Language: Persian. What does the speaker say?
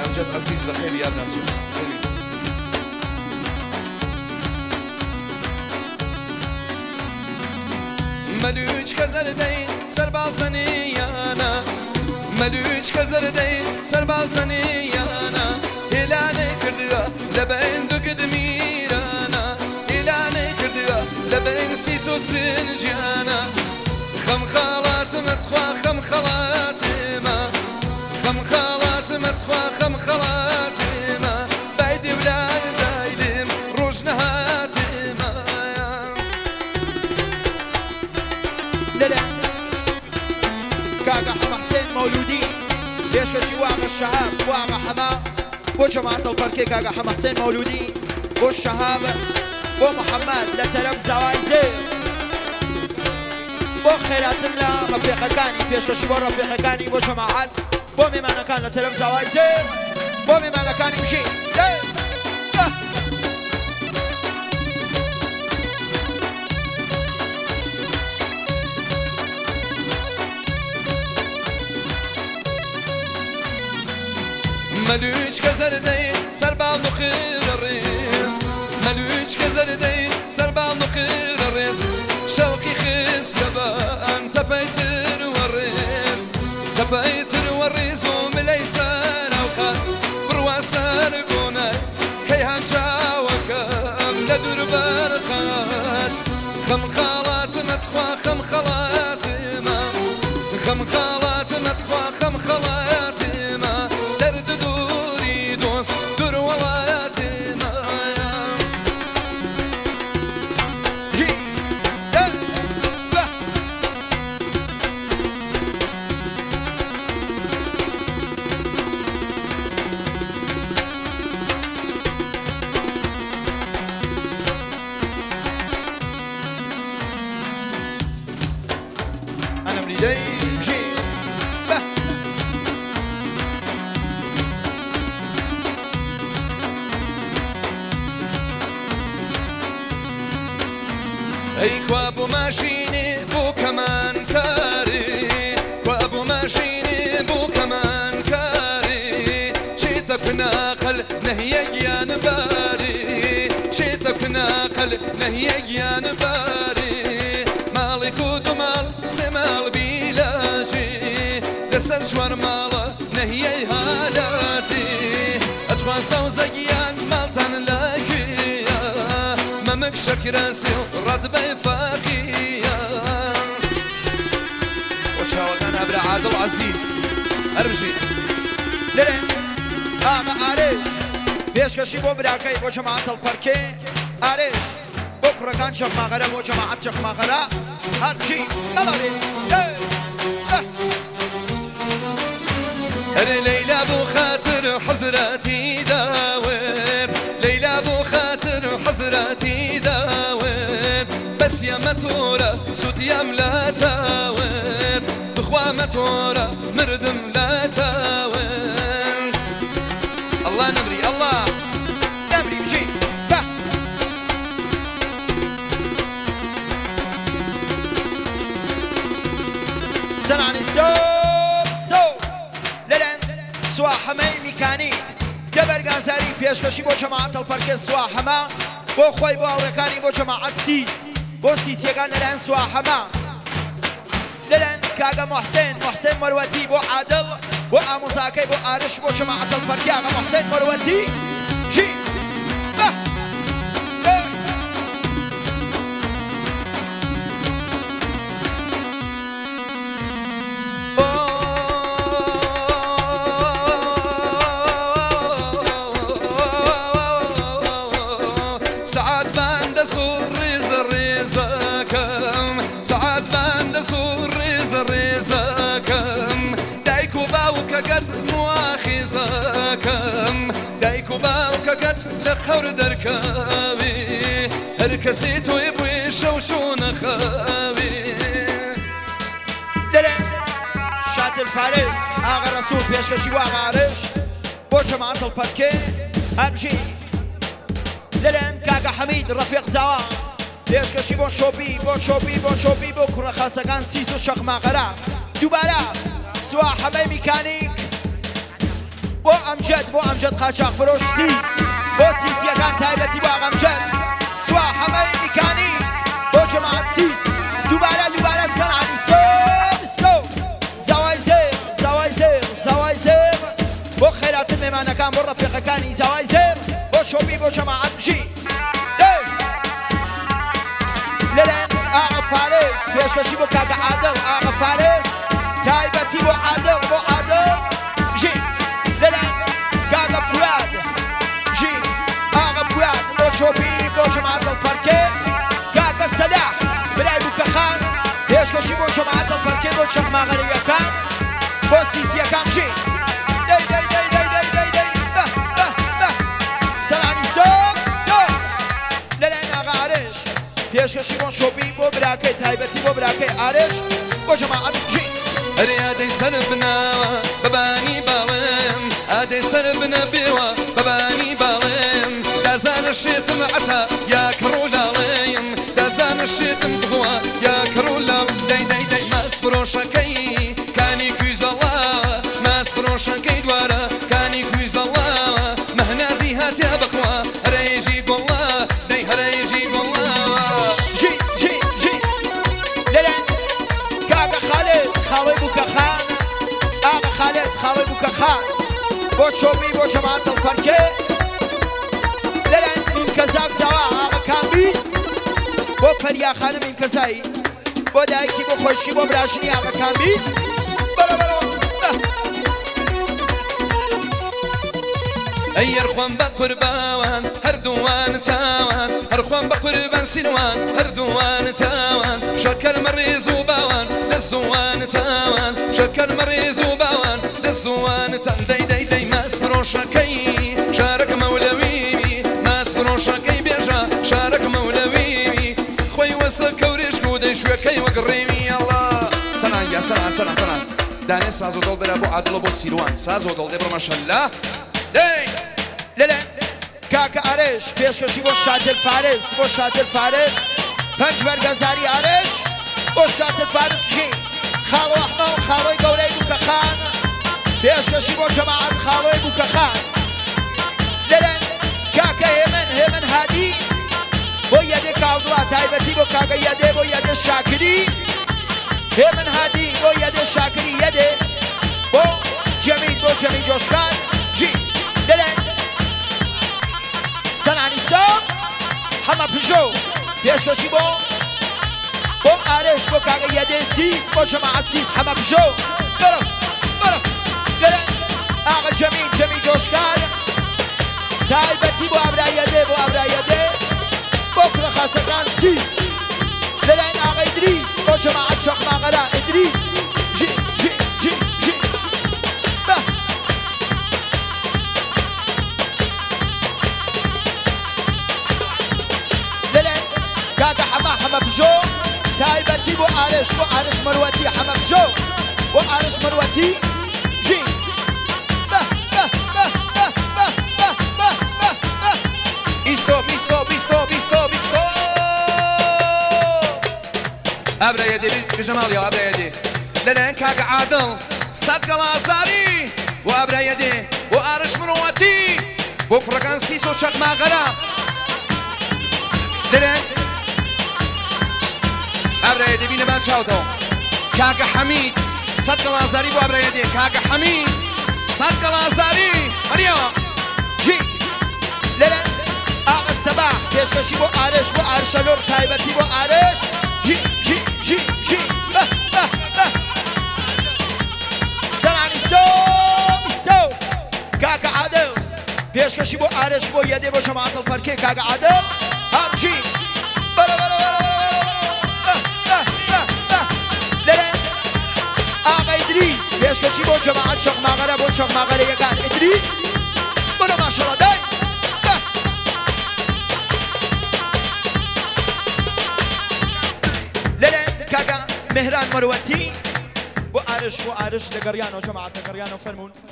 أمجد عزيز بخير يا أمجد ملوچ كزردي سربازنيانا ملوچ كزردي سربازنيانا إلاني كردوا لبين دو قدميرانا إلاني كردوا لبين سيسوس للجانا خم خالات متخوا خم خالات ما خم خالات متخوا خم خالات ما بايدي ولاد بايدم روش نهات ما كاكا حسين مولودي ليش كشي واقع الشهاب واقع حما بو جماعة البركي كاكا حسين مولودي بو الشهاب بو محمد لتلم زوايزي بو خيرات الله رفيق كاني ليش كشي بو رفيق كاني بو جماعة بو ميمانا كان لتلم زوايزي بو ميمانا كان يمشي ملوچ كزردي سربال نخير الريس ملوچ كزردي سربال نخير الريس شوقي خيس لبا أنت بيتر والريس تبيتر والريس ومليسان أوقات برواسان قوناي كيهان شاوكم لدور برقات خم خالات متخوا خم خالات ما خم خالات متخوا خم خالات ما درد دوري دوس دور ولاتي ما جي أنا مريدي جي أي كوابو ماشيني بو كمان كاري كوابو ماشيني بو كمان كاري شيتك ناقل نهيك يا نباري شيتك ناقل نهيك يا نباري مالك ودمال سمال بيلاجي لسر شوار مالا نهيي هالاتي أتخوى سوزيان مالتان لاكي ممك شكراسي رد بيفاقيا وشاوغان أبرا عادل عزيز أربجي لرين ما عارش بيش كشي بو براكي بو جماعة البركي عارش بكرة كان شف مغرة بو جماعة شف مغرة هرجي يلا بي ليلى بو خاطر حزراتي داوم ليلى بو خاطر حزراتي داوم بس يا متورة سوت يا ملا تاوم بخوا متورة مردم لا تاوم الله نمري الله نمري بجي سنعني السوب للان سواحمي ميكانيك دبر غازاري پێشکەشی بۆ جەماعەت الپەرکێ سواحەما بۆ خۆی بۆ هاوڕێکانی بۆ جەماعەت سیس بۆ سیسیەکان لەلایەن سواحەما لەلایەن کاگە محسێن مەروەتی بۆ عادڵ بۆ ئامۆزاکەی بۆ ئارش بۆ جەماعەت الپەرکێ ئاغا محسێن مەروەتی ژی سعاد بند سور رزكم دايكو باوكا قد مواخذكم دايكو باوكا قد لخور دركابي هركسيتو يبوي شوشون خابي شات الفارس آغا رسول بيشكشي واغا عرش بو جماعة البركي هرجي للان كاغا حميد رفيق زوان پێشکەشی بۆ چۆپی بۆ کوڕە خاسەکان سیس و شەق ماغەرە دووبارە سواحەمەی میکانیک بۆ ئەمجد قاچاق فرۆش سیس بۆ سیسیەکان تایبەتی بۆ ئەمجد سوا حەمەی میکانی بۆ جەماعەت سیس دووبارە سەنعانی سۆ زاوای زێر بۆ خێراتن مێمانەکان بۆ ڕەفیقەکانی زاوای زێر بۆ شۆبی بۆ جەماعەت بژی لەلایەن ئاغا فارس پێشکەشی بۆ کاکە عادڵ ئاغا فارس تایبەتی بۆ عادڵ ژی لەلایەن کاکە فوراد ژی ئاغا فوراد بۆ شۆبی بۆ جەماعەت پەرکێ کاکە سەلاح برای بووکەخان پێشکەشی بۆ جەماعەت پەرکێ بۆ چەخماغەریەکان بۆ سیسیەکان ژی سەلانی سۆ لەلایەن ئاغا ئارێش پێشکەشی بۆ شۆبی بۆ براکەی تایبەتی بۆ براکەی ئارێش بۆ جەماعەت ژی هەرێ ئادەی سەر بناوە بەبانی باڵێم ئادەی سەر بنە بێوە بەبانی باڵێم دازانە شێتم عەتا یا کڕولاڵێم دازانە شێتم بخوا یا کڕولاڵ دەی ماس فرۆشەکەی کانی کویزەڵا ماس فرۆشەکەی دوارە کانی کویزەڵا مەهنازی هاتیا بخوا هەرێژی گۆڵا دەی هەرێژی گۆڵا ژی لەلایەن کاکە خالێد خاڵی بووکەخان ئاغا خالێد خاڵی بووکەخان بۆ چۆبی بۆ جەماعەت پەرکێ لەلایەن میمکەزاک زاوا ئاغا کامبیز بۆ پەریاخانە میمکەزایی بۆ دایکی بۆ خۆشکی بۆ براژنی ئاغا کامبیز ئەیەرخۆم بە قورباوان هەردووان چاوان هەرخۆم بە قوربان سینوان هەردووان چاوان شەکەرمە ڕێز و باوان لە زووان چاوان شەکەرمە ڕێز و باوان لە زووان چان دەی ماس فرۆشەکەی شارەک مەولەویوی ماس فرۆشەکەی بێژە شارەک مەولەویوی خۆی وەسە کەورێشک و دەی شوێکەی وەگڕێوی ئەڵا سەنان دانێ ساز و دڵ بەرە بۆ عادڵە بۆ سیروان ساز و دڵ دێ بڕە مەشەللا لەلایەن کاکە ئارێش پێشکەشی بۆ شاتر فارس پەنج بەرگەزاری ئارێش بۆ شاتر فارس بژی خاڵۆ ئەحمە و خاڵۆی گەورەی بووکەخان پێشکەشی بۆ جەماعەت خاڵۆی بووکەخان لەلایەن کاکە هێمن هادی بۆ یەدێ کاوڵا تایبەتی بۆ کاکە یەدێ بۆ یەدێ شاکری هێمن هادی بۆ یەدێ شاکری یەدێ بۆ جەمیل جۆشکان ژی لەلایەن سەنانی سۆ حەمە پژۆ پێشکەشی بۆ ئارێش بۆ کاکە یەدێ سیس بۆ جەماعەت سیس حەمە پژۆ بەرە لەلایەن ئاغا جەمیل جۆشکان تایبەتی بۆ ئابرایەدێ بۆ کوڕەخاسەکان سیس لەلایەن ئاغا ئیدریس بۆ جەماعەت چەخماغەرا ئیدریس ژی لەلایەن کاکە حەمە پژۆ تایبەتی بۆ ئارێش مەروەتی حەمە پژۆ بۆ ئارێش مەروەتی ژی بیستۆ ئابرایەدێ بژەماڵیەوە ئابرایەدێ لەلایەن کاکە عادڵ سەد گەڵازاری بۆ ئابرایەدێ بۆ ئارێش مەروەتی بۆ کوڕەکان سیس و چەخماغەرا لەلایەن ئابرایەدێ بینە بان چاوتەوە کاکە حەمید سەد گەڵازاری بۆ ئابرایەدێ کاکە حەمید سەد گەڵازاری هەریەوە ژی لەلایەن ئاغا سەباح پێشکەشی بۆ ئارێشەلۆر تایبەتی بۆ ئارێش ژی سەنانی سۆ کاکە عادڵ پێشکەشی بۆ ئارێش بۆ یەدێ بۆ جەماعەت پەرکێ کاکە عادڵ هەمژی لەلایەن ئاغا ئیدریس پێشکەشی بۆ جەماعەت چەخماغەرە بۆ چەخماغەرەیەکان ئیدریس بەرە ماشەڵڵا دای لەلایەن کاکە مهران مەروەتی بۆ ئارێش لە گەڕیانەوە جەماعەت لە گەڕیانەوە فەرموون